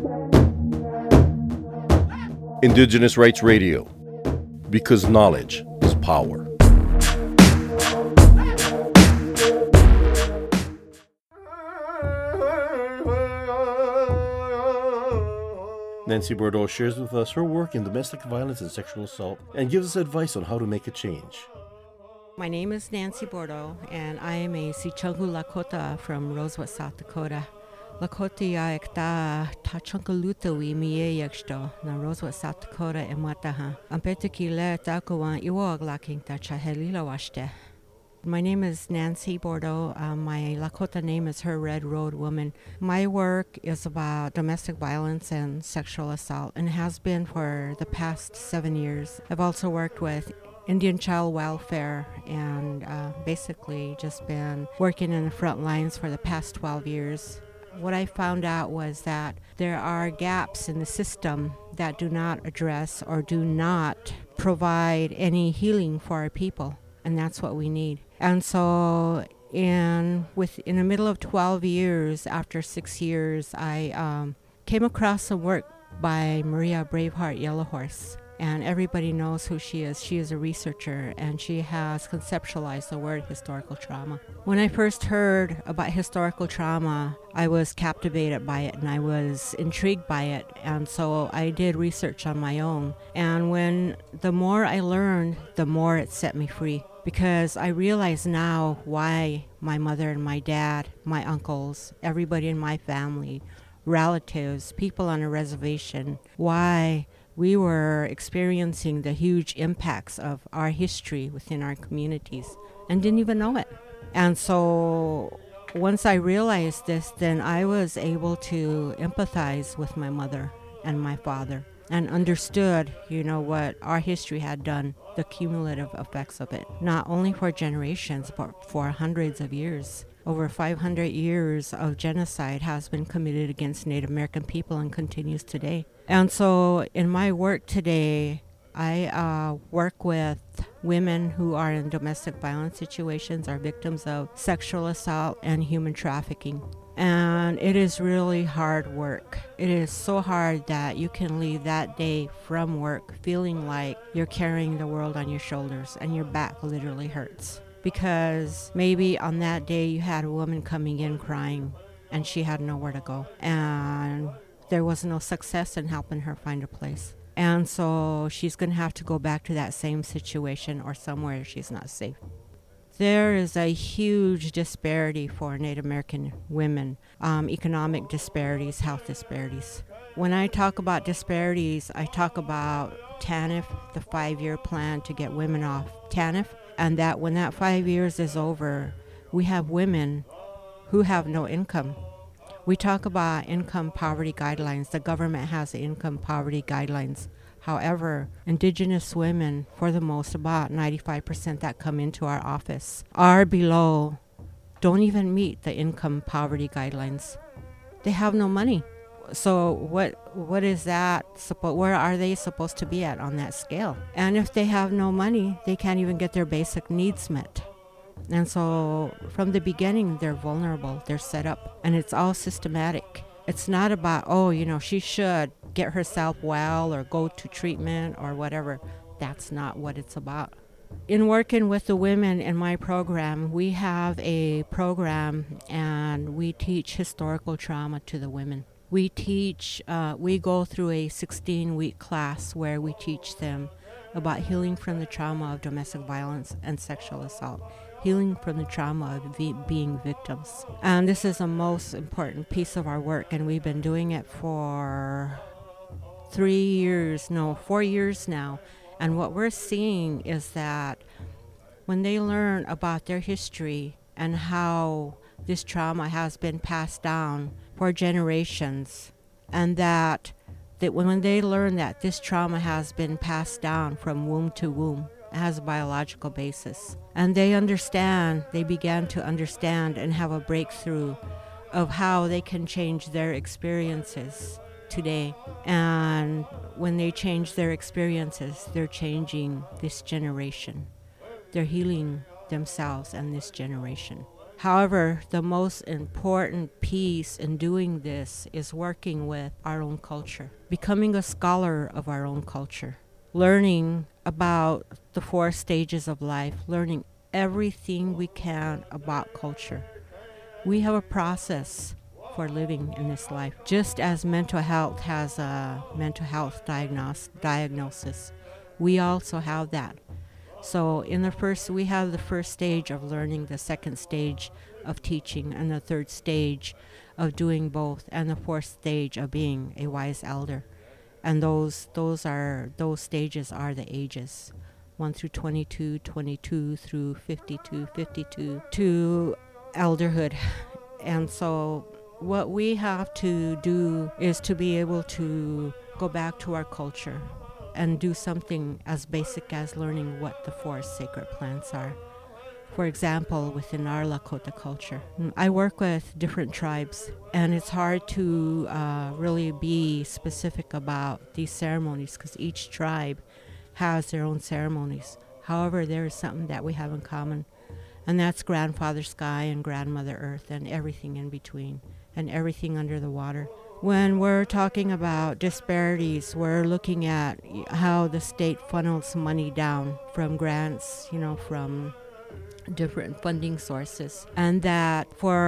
Indigenous Rights Radio, because knowledge is power. Nancy Bordeaux shares with us her work in domestic violence and sexual assault and gives us advice on how to make a change. My name is Nancy Bordeaux, and I am a Sichungu Lakota from Rosewell, South Dakota. Lakota ya ekta tachunkaluta wi miye yaksto na Rosewell, South Dakota e mataha. Ampete ki le takuwa iwo aglaking ta chahelila washte. My name is Nancy Bordeaux. My Lakota name is Her Red Road Woman. My work is about domestic violence and sexual assault and has been for the past 7 years. I've also worked with Indian child welfare and basically just been working in the front lines for the past 12 years. What I found out was that there are gaps in the system that do not address or do not provide any healing for our people, and that's what we need. And so in the middle of 12 years, after 6 years, I came across some work by Maria Braveheart Yellowhorse. And everybody knows who she is. She is a researcher, and she has conceptualized the word historical trauma. When I first heard about historical trauma, I was captivated by it, and I was intrigued by it. And so I did research on my own. And the more I learned, the more it set me free. Because I realize now why my mother and my dad, my uncles, everybody in my family, relatives, people on a reservation, why we were experiencing the huge impacts of our history within our communities and didn't even know it. And so once I realized this, then I was able to empathize with my mother and my father and understood, what our history had done, the cumulative effects of it, not only for generations, but for hundreds of years. Over 500 years of genocide has been committed against Native American people and continues today. And so in my work today, I work with women who are in domestic violence situations, are victims of sexual assault and human trafficking. And it is really hard work. It is so hard that you can leave that day from work feeling like you're carrying the world on your shoulders and your back literally hurts. Because maybe on that day you had a woman coming in crying and she had nowhere to go. And there was no success in helping her find a place. And so she's going to have to go back to that same situation or somewhere she's not safe. There is a huge disparity for Native American women, economic disparities, health disparities. When I talk about disparities, I talk about TANF, the 5-year plan to get women off TANF, and that when that 5 years is over, we have women who have no income. We talk about income poverty guidelines. The government has the income poverty guidelines. However, Indigenous women, for the most, about 95% that come into our office, are below, don't even meet the income poverty guidelines. They have no money. So what is that? Where are they supposed to be at on that scale? And if they have no money, they can't even get their basic needs met. And so from the beginning, they're vulnerable, they're set up, and it's all systematic. It's not about, she should get herself well or go to treatment or whatever. That's not what it's about. In working with the women in my program, we have a program and we teach historical trauma to the women. We go through a 16-week class where we teach them about healing from the trauma of domestic violence and sexual assault, healing from the trauma of being victims. And this is the most important piece of our work, and we've been doing it for 4 years now. And what we're seeing is that when they learn about their history and how this trauma has been passed down for generations, and that when they learn that this trauma has been passed down from womb to womb, it has a biological basis, and they began to understand and have a breakthrough of how they can change their experiences today. And when they change their experiences, they're changing this generation. They're healing themselves and this generation. However, the most important piece in doing this is working with our own culture, becoming a scholar of our own culture, learning about the 4 stages of life, learning everything we can about culture. We have a process for living in this life. Just as mental health has a mental health diagnosis, we also have that. So we have the first stage of learning, the second stage of teaching, and the third stage of doing both, and the fourth stage of being a wise elder. And those stages are the ages, 1 through 22, 22 through 52 to elderhood. And so what we have to do is to be able to go back to our culture and do something as basic as learning what the 4 sacred plants are. For example, within our Lakota culture, I work with different tribes, and it's hard to really be specific about these ceremonies because each tribe has their own ceremonies. However, there is something that we have in common, and that's Grandfather Sky and Grandmother Earth and everything in between and everything under the water. When we're talking about disparities, we're looking at how the state funnels money down from grants, from different funding sources. And that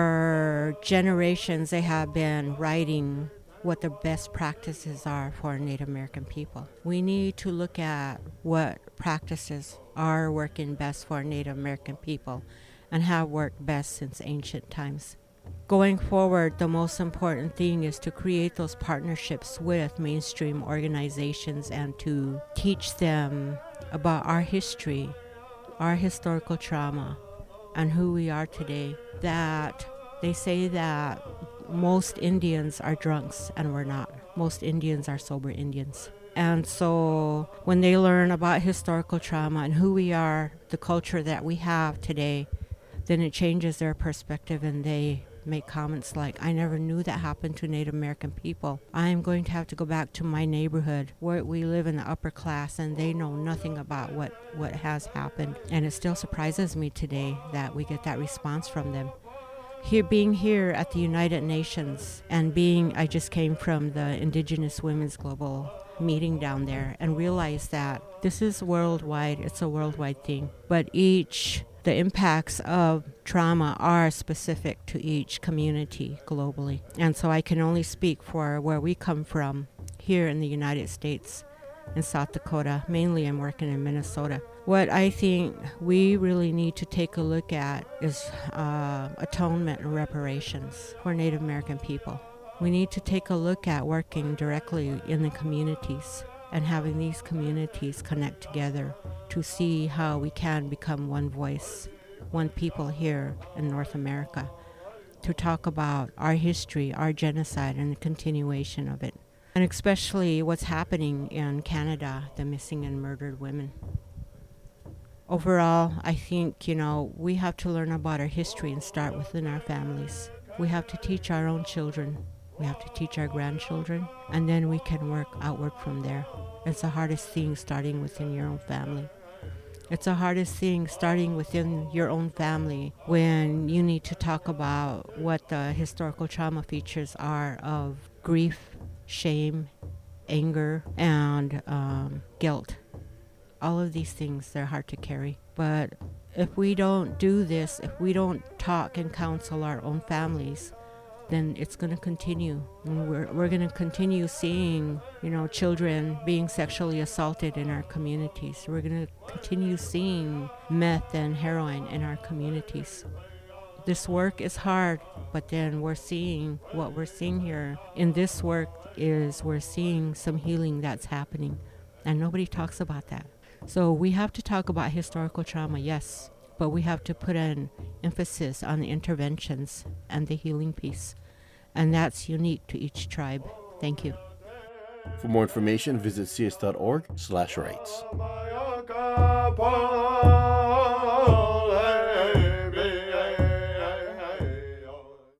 for generations they have been writing what the best practices are for Native American people. We need to look at what practices are working best for Native American people and have worked best since ancient times. Going forward, the most important thing is to create those partnerships with mainstream organizations and to teach them about our history, our historical trauma, and who we are today. That they say that most Indians are drunks, and we're not. Most Indians are sober Indians. And so when they learn about historical trauma and who we are, the culture that we have today, then it changes their perspective, and they make comments like, I never knew that happened to Native American people. I am going to have to go back to my neighborhood where we live in the upper class and they know nothing about what has happened. And it still surprises me today that we get that response from them. Being here at the United Nations and I just came from the Indigenous Women's Global meeting down there and realized that this is worldwide. It's a worldwide thing. But the impacts of trauma are specific to each community globally. And so I can only speak for where we come from here in the United States, in South Dakota. Mainly I'm working in Minnesota. What I think we really need to take a look at is atonement and reparations for Native American people. We need to take a look at working directly in the communities and having these communities connect together to see how we can become one voice, one people here in North America, to talk about our history, our genocide, and the continuation of it. And especially what's happening in Canada, the missing and murdered women. Overall, I think, we have to learn about our history and start within our families. We have to teach our own children. We have to teach our grandchildren, and then we can work outward from there. It's the hardest thing, starting within your own family. It's the hardest thing, starting within your own family, when you need to talk about what the historical trauma features are of grief, shame, anger, and guilt. All of these things, they're hard to carry. But if we don't do this, if we don't talk and counsel our own families, then it's going to continue. And we're going to continue seeing, children being sexually assaulted in our communities. We're going to continue seeing meth and heroin in our communities. This work is hard, but then what we're seeing here in this work is we're seeing some healing that's happening, and nobody talks about that. So we have to talk about historical trauma, yes, but we have to put an emphasis on the interventions and the healing piece. And that's unique to each tribe. Thank you. For more information, visit cs.org/rights.